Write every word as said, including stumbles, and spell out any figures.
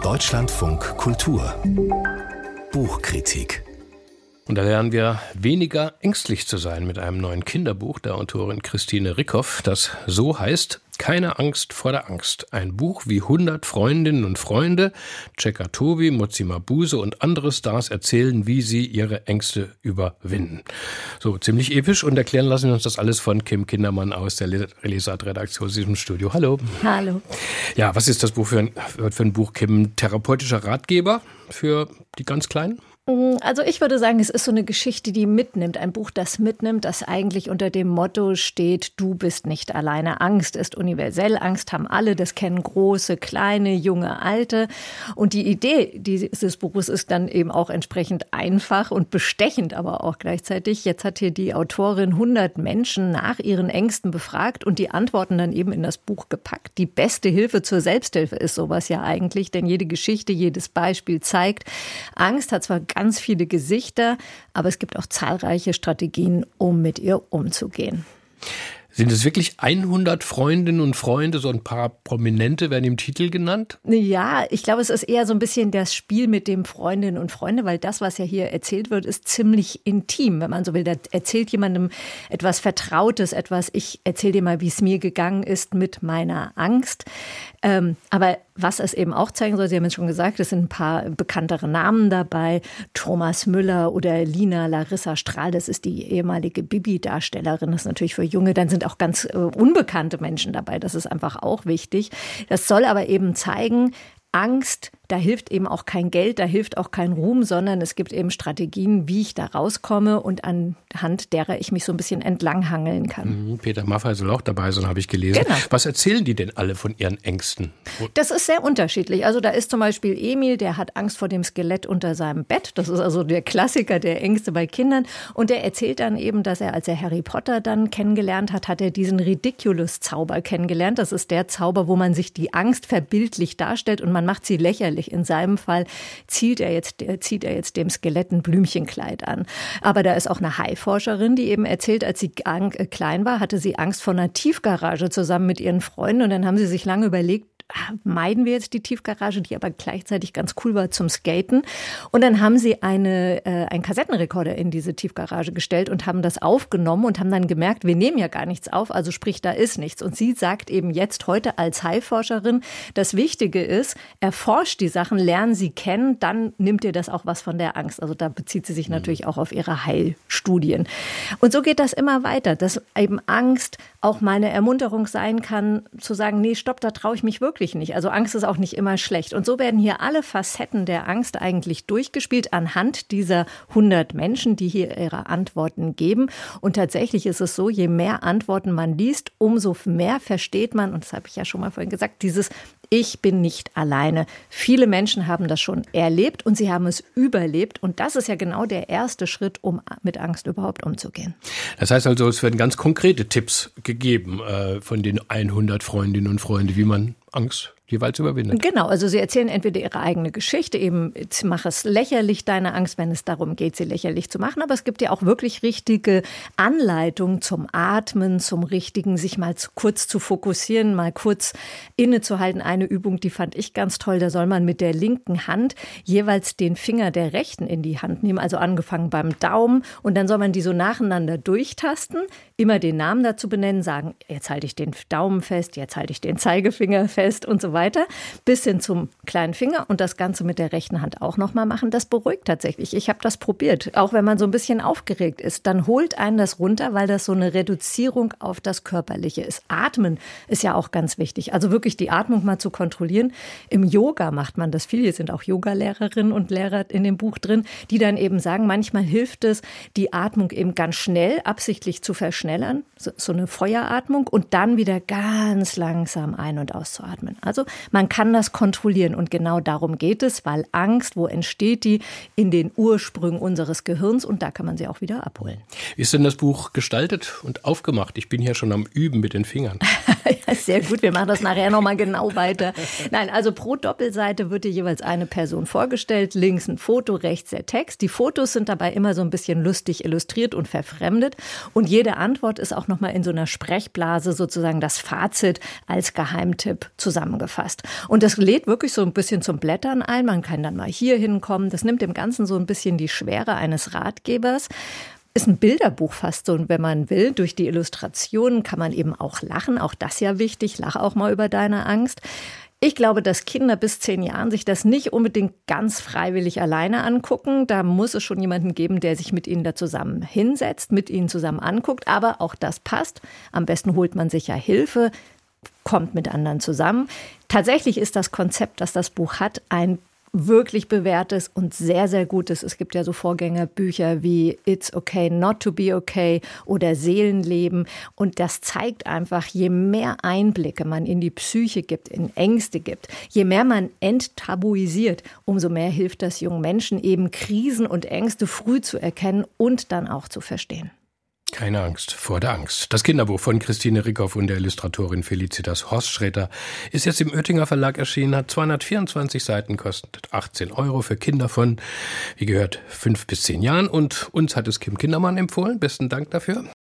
Deutschlandfunk Kultur Buchkritik. Und da lernen wir, weniger ängstlich zu sein mit einem neuen Kinderbuch der Autorin Christine Rickhoff, das so heißt: Keine Angst vor der Angst. Ein Buch, wie hundert Freundinnen und Freunde, Ceka Tobi, Mutsi Mabuse und andere Stars erzählen, wie sie ihre Ängste überwinden. So, ziemlich episch, und erklären lassen wir uns das alles von Kim Kindermann aus der Lesart-Redaktion in diesem Studio. Hallo. Hallo. Ja, was ist das Buch für ein, für ein Buch, Kim? Therapeutischer Ratgeber für die ganz Kleinen? Also ich würde sagen, es ist so eine Geschichte, die mitnimmt. Ein Buch, das mitnimmt, das eigentlich unter dem Motto steht: Du bist nicht alleine. Angst ist universell. Angst haben alle. Das kennen große, kleine, junge, alte. Und die Idee dieses Buches ist dann eben auch entsprechend einfach und bestechend, aber auch gleichzeitig. Jetzt hat hier die Autorin hundert Menschen nach ihren Ängsten befragt und die Antworten dann eben in das Buch gepackt. Die beste Hilfe zur Selbsthilfe ist sowas ja eigentlich, denn jede Geschichte, jedes Beispiel zeigt, Angst hat zwar ganz viele Gesichter, aber es gibt auch zahlreiche Strategien, um mit ihr umzugehen. Sind es wirklich hundert Freundinnen und Freunde? So ein paar Prominente werden im Titel genannt? Ja, ich glaube, es ist eher so ein bisschen das Spiel mit dem Freundinnen und Freunde, weil das, was ja hier erzählt wird, ist ziemlich intim, wenn man so will. Da erzählt jemandem etwas Vertrautes, etwas, ich erzähle dir mal, wie es mir gegangen ist mit meiner Angst. Ähm, aber was es eben auch zeigen soll, Sie haben es schon gesagt, es sind ein paar bekanntere Namen dabei. Thomas Müller oder Lina Larissa Strahl, das ist die ehemalige Bibi-Darstellerin, das ist natürlich für Junge. Dann sind auch ganz äh, unbekannte Menschen dabei, das ist einfach auch wichtig. Das soll aber eben zeigen, Angst, da hilft eben auch kein Geld, da hilft auch kein Ruhm, sondern es gibt eben Strategien, wie ich da rauskomme und anhand derer ich mich so ein bisschen entlanghangeln kann. Peter Maffay soll auch dabei sein, habe ich gelesen. Genau. Was erzählen die denn alle von ihren Ängsten? Das ist sehr unterschiedlich. Also da ist zum Beispiel Emil, der hat Angst vor dem Skelett unter seinem Bett. Das ist also der Klassiker der Ängste bei Kindern. Und der erzählt dann eben, dass er, als er Harry Potter dann kennengelernt hat, hat er diesen Ridiculous-Zauber kennengelernt. Das ist der Zauber, wo man sich die Angst verbildlich darstellt und man macht sie lächerlich. In seinem Fall zieht er jetzt, zieht er jetzt dem Skelett ein Blümchenkleid an. Aber da ist auch eine Haiforscherin, die eben erzählt, als sie klein war, hatte sie Angst vor einer Tiefgarage zusammen mit ihren Freunden. Und dann haben sie sich lange überlegt, meiden wir jetzt die Tiefgarage, die aber gleichzeitig ganz cool war zum Skaten. Und dann haben sie eine, äh, einen Kassettenrekorder in diese Tiefgarage gestellt und haben das aufgenommen und haben dann gemerkt, wir nehmen ja gar nichts auf, also sprich, da ist nichts. Und sie sagt eben jetzt heute als Haiforscherin, das Wichtige ist, erforscht die Sachen, lernen sie kennen, dann nimmt ihr das auch was von der Angst. Also da bezieht sie sich natürlich auch auf ihre Heilstudien. Und so geht das immer weiter, dass eben Angst auch mal eine Ermunterung sein kann, zu sagen, nee, stopp, da traue ich mich wirklich nicht. Also Angst ist auch nicht immer schlecht. Und so werden hier alle Facetten der Angst eigentlich durchgespielt anhand dieser hundert Menschen, die hier ihre Antworten geben. Und tatsächlich ist es so, je mehr Antworten man liest, umso mehr versteht man, und das habe ich ja schon mal vorhin gesagt, dieses Ich bin nicht alleine. Viele Menschen haben das schon erlebt und sie haben es überlebt. Und das ist ja genau der erste Schritt, um mit Angst überhaupt umzugehen. Das heißt also, es werden ganz konkrete Tipps gegeben äh, von den hundert Freundinnen und Freunden, wie man Angst jeweils überwindet. Genau, also sie erzählen entweder ihre eigene Geschichte, eben mach es lächerlich, deine Angst, wenn es darum geht, sie lächerlich zu machen. Aber es gibt ja auch wirklich richtige Anleitungen zum Atmen, zum richtigen, sich mal zu, kurz zu fokussieren, mal kurz innezuhalten. Eine Übung, die fand ich ganz toll, da soll man mit der linken Hand jeweils den Finger der rechten in die Hand nehmen, also angefangen beim Daumen, und dann soll man die so nacheinander durchtasten, immer den Namen dazu benennen, sagen, jetzt halte ich den Daumen fest, jetzt halte ich den Zeigefinger fest und so weiter, bis hin zum kleinen Finger, und das Ganze mit der rechten Hand auch nochmal machen. Das beruhigt tatsächlich. Ich habe das probiert. Auch wenn man so ein bisschen aufgeregt ist, dann holt einen das runter, weil das so eine Reduzierung auf das Körperliche ist. Atmen ist ja auch ganz wichtig. Also wirklich die Atmung mal zu kontrollieren. Im Yoga macht man das viel. Hier sind auch Yoga-Lehrerinnen und Lehrer in dem Buch drin, die dann eben sagen, manchmal hilft es, die Atmung eben ganz schnell, absichtlich zu verschnellern, so, so eine Feueratmung, und dann wieder ganz langsam ein- und auszuatmen. Also man kann das kontrollieren, und genau darum geht es, weil Angst, wo entsteht die? In den Ursprüngen unseres Gehirns, und da kann man sie auch wieder abholen. Wie ist denn das Buch gestaltet und aufgemacht? Ich bin hier schon am Üben mit den Fingern. Ja, sehr gut, wir machen das nachher nochmal genau weiter. Nein, also pro Doppelseite wird dir jeweils eine Person vorgestellt, links ein Foto, rechts der Text. Die Fotos sind dabei immer so ein bisschen lustig illustriert und verfremdet und jede Antwort ist auch nochmal in so einer Sprechblase sozusagen das Fazit als Geheimtipp zusammengefasst. Und das lädt wirklich so ein bisschen zum Blättern ein, man kann dann mal hier hinkommen, das nimmt dem Ganzen so ein bisschen die Schwere eines Ratgebers. Ist ein Bilderbuch fast so, und wenn man will, durch die Illustrationen kann man eben auch lachen, auch das ja wichtig, lach auch mal über deine Angst. Ich glaube, dass Kinder bis zehn Jahren sich das nicht unbedingt ganz freiwillig alleine angucken. Da muss es schon jemanden geben, der sich mit ihnen da zusammen hinsetzt, mit ihnen zusammen anguckt. Aber auch das passt. Am besten holt man sich ja Hilfe, kommt mit anderen zusammen. Tatsächlich ist das Konzept, das das Buch hat, ein wirklich bewährtes und sehr, sehr gutes. Es gibt ja so Vorgängerbücher wie It's Okay Not to Be Okay oder Seelenleben. Und das zeigt einfach, je mehr Einblicke man in die Psyche gibt, in Ängste gibt, je mehr man enttabuisiert, umso mehr hilft das jungen Menschen eben, Krisen und Ängste früh zu erkennen und dann auch zu verstehen. Keine Angst vor der Angst. Das Kinderbuch von Christine Rickhoff und der Illustratorin Felicitas Horstschreter ist jetzt im Oettinger Verlag erschienen, hat zweihundertvierundzwanzig Seiten, kostet achtzehn Euro für Kinder von, wie gehört, fünf bis zehn Jahren. Und uns hat es Kim Kindermann empfohlen. Besten Dank dafür.